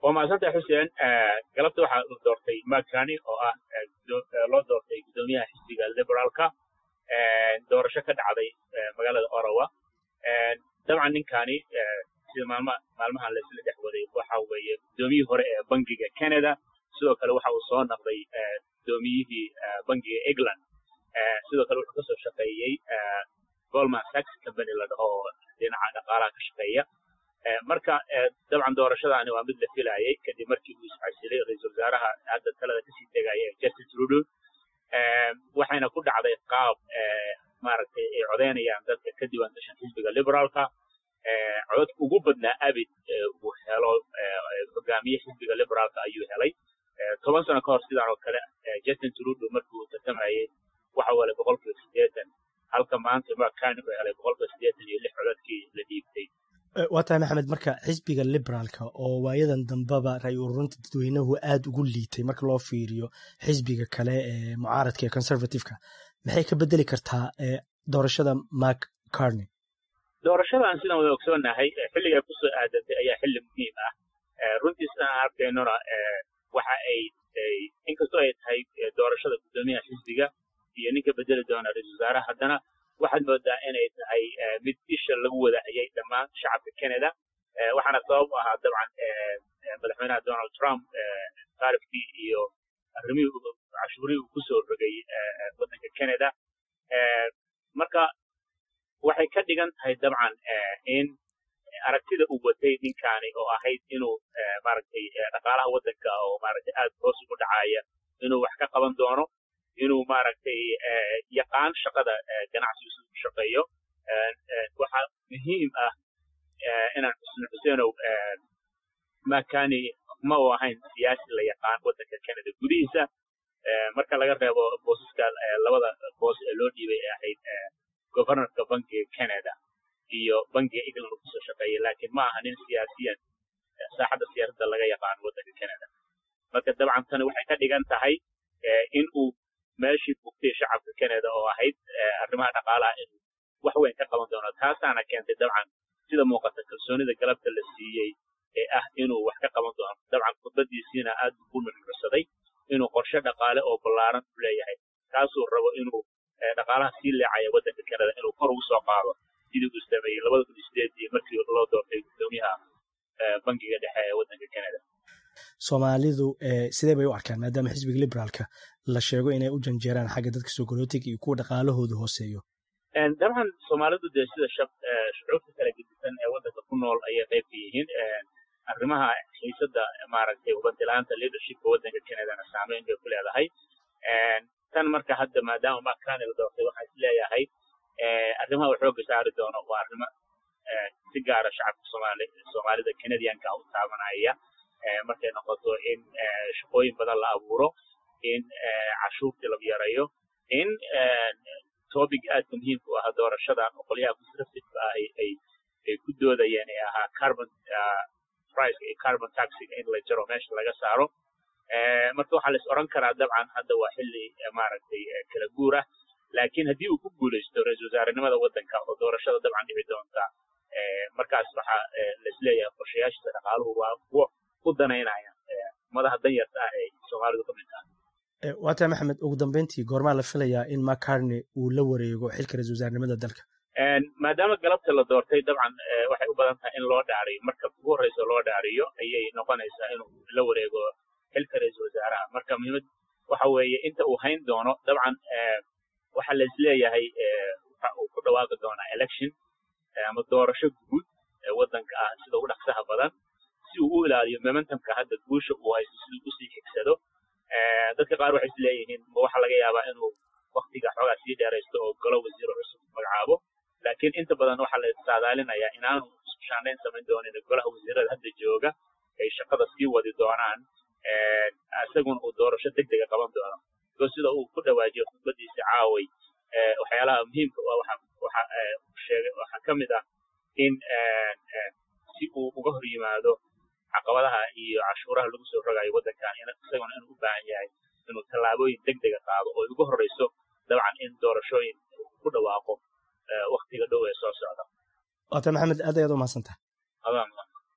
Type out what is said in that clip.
وما سنت حسين قلبت واحد دورتي ماكاني أو لو دورتي قدوميها حسيق الليبرالكا دور شكل عضي مقالة أورووا طبعا نكاني sida maalmahan la isla dhexwaday waxa weeye gudoomiyihii hore ee bangiga Canada sidoo kale waxa uu soo noqday gudoomiyihii bangiga England sidoo kale wuxuu ka soo shaqeeyay Goldman Sachs company la dhaho dhinaca dhaqaalaha ka shaqeeya marka dabcan doorashadaani waa mid la filayay kadib markii uu isxasilay ra'iisul wasaaraha hadda talada ka sii tagaya Justin Trudeau waxayna ku dhacday qaab maaragtay ay codeynayaan dadka ka diiwaan gashan xisbiga liberaalka cod ugu badnaa abid uu helo hogaamiye xisbiga liberaalka ayuu helay 10 sano ka hor sidaan oo kale Justin Trudeau markii uu tartamayay waxa wala 80% halka maanta McCain uu helay 86 codadkii la dhiibtay wataa maxamed marka xisbiga liberaalka oo waayadan dambaba ray ururunta dadweynuhu aad ugu liitay marka loo fiiriyo xisbiga kale ee mucaaradka ee conservative-ka maxay ka bedeli kartaa doorashada McCartney doorashadan sidaan wada ogsoonahay xilliga ku soo aadatay ayaa xilli muhiim ah runtii sidaan arkaynona waxa ay inkastoo ay tahay doorashada gudoomiyaha xisbiga iyo ninka bedeli doona ra'iisul wasaaraha haddana waxaad moodaa inay tahay mid isha lagu wadaayay dhammaan shacabka Canada waxaana sabab u ahaa dabcan madaxweynaha Donald Trump taariifkii iyo arrimihii cashuurihii uu ku soo rogay waddanka Canada marka waxay ka dhigan tahay dabcan in aragtida uu watay ninkaani oo ahayd inuu maaragtay dhaqaalaha waddanka oo maaragtay aad hoos ugu dhacaya inuu wax ka qaban doono inuu maaragtay yaqaan shaqada ganacsiga uu shaqeeyo waxa muhiim ah inaan xuseeno McCartney ma uu ahayn siyaasi la yaqaan waddanka Canada gudihiisa marka laga reebo boosaska labada boos ee loo dhiibay ee ahayd governorka bankiga Canada iyo bankiga England ku soo shaqeeyay laakiin ma aha nin siyaasiyan saaxadda siyaasadda laga yaqaan waddanka Canada marka dabcan tan waxay ka dhigan tahay in uu meeshii bugtay shacabka Canada oo ahayd arrimaha dhaqaalaha in wax weyn ka qaban doono taasaana keentay dabcan sida muuqata kalsoonida galabta la siiyey ee ah inuu wax ka qaban doono dabcan khudbadiisiina aad ugu nuxnuxsaday inuu qorshe dhaqaale oo ballaaran u leeyahay taasuu rabo inuu dhaqaalaha sii leecaya waddanka Canada inuu kor ugu soo qaado sidii uu sameeyay 2008 markii loo doortay gudoomiyaha bankiga dhexe ee waddanka Canada Soomaalidu sidee bay u arkaan maadaama xisbiga liberaalka la sheego inay u janjeeraan xagga dadka soo galootiga iyo kuwa dhaqaalahoodu hooseeyo dabcan Soomaalidu sida shucuubta kala gedisan ee waddanka ku nool ayay qayb ka yihiin arrimaha xiisadda maaragtay waddanka leadershipka waddanka Canada saameyn bay ku leedahay tan marka hadda maadaama McCartney la doortay waxaa is leeyahay arrimaha uu xooga saari doono waa arrimo si gaara shacabka Soomaalida Canadianka u taabanaya markay noqoto in shaqooyin badan la abuuro in cashuurta la yareeyo in topic aad muhiim u ah doorashadan oo qolyaha conservative ah ay ku doodayeen ee ahaa carbon price iyo carbon taxing in la jaro meesha laga saaro marka waxaa la is oran karaa dabcan hadda waa xilli maaragtay kala guur ah laakiin haddii uu ku guulaysto ra'iisul wasaarenimada waddanka oo doorashada dabcan dhici doonta markaas waxaa la isleeyahay qorshayaashiisa dhaqaaluhu waa kuwo u danaynaya madaxa danyarta ah ee Soomaalidu ka mid tahay waata maxamed ugu dambeyntii goormaa la filayaa in McCartney uu la wareego xilka ra'iisul wasaarenimada dalka maadaama galabta la doortay dabcan waxay u badan tahay in loo dhaariyo marka ugu horreysa loo dhaariyo ayay noqonaysaa inuu la wareego xilka ra'iisul wasaaraha marka muhiimad waxa weeye inta uu hayn doono dabcan waxa la isleeyahay waxa uu ku dhawaaqi doonaa election ama doorasho guud ee waddanka ah sida ugu dhaqsaha badan si uu u ilaaliyo momentumka hadda guusha uu haysto si uu sii xigsado dadka qaar waxay isleeyihiin waxa laga yaabaa inuu waqtiga xoogaa sii dheeraysto oo galo wasiir cusub magacaabo laakiin inta badan waxaa la saadaalinayaa inaanu shaandhayn samayn doonin golaha wasiirada hadda jooga ay shaqada sii wadi doonaan isaguna uu doorasho degdega qaban doono sida uu ku dhawaajiyo khudbadiisa caaway waxyaalaha muhiimka ah waxaa ka mid ah in si uu uga hor yimaado caqabadaha iyo cashuuraha lagu soo rogayo waddankan isaguna inuu u baahan yahay inuu tallaabooyin degdega qaado oo ugu horreyso dabcan in doorashooyin ku dhawaaqo waqtiga dhow ee soo socda. Waata Maxamed aad ayaad u mahadsantahay.